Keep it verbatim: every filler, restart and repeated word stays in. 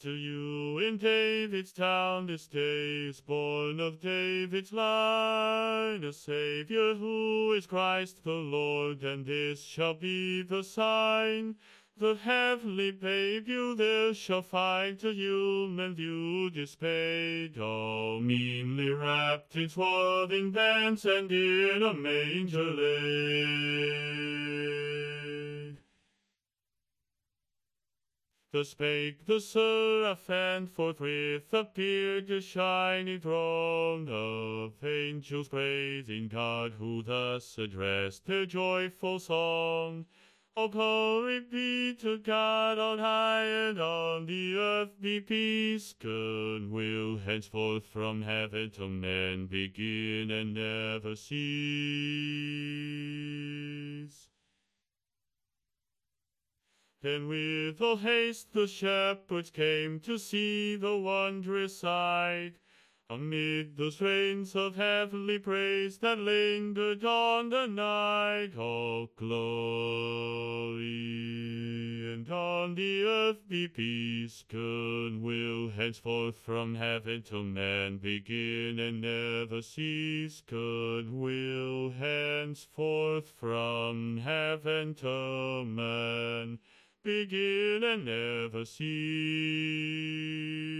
To you in David's town this day is born of David's line a Savior who is Christ the Lord, and this shall be the sign. The heavenly babe you there shall find, to human view displayed, all meanly wrapped in swathing bands and in a manger laid. Thus spake the seraph, and forthwith appeared the shining throng of angels praising God, who thus addressed their joyful song. All glory be to God on high, and on the earth be peace, goodwill henceforth from heaven to men begin and never cease. Then with all haste the shepherds came to see the wondrous sight, amid the strains of heavenly praise that lingered on the night. All glory, and on the earth be peace, goodwill henceforth from heaven to men begin and never cease. Goodwill henceforth from heaven to men begin and never cease.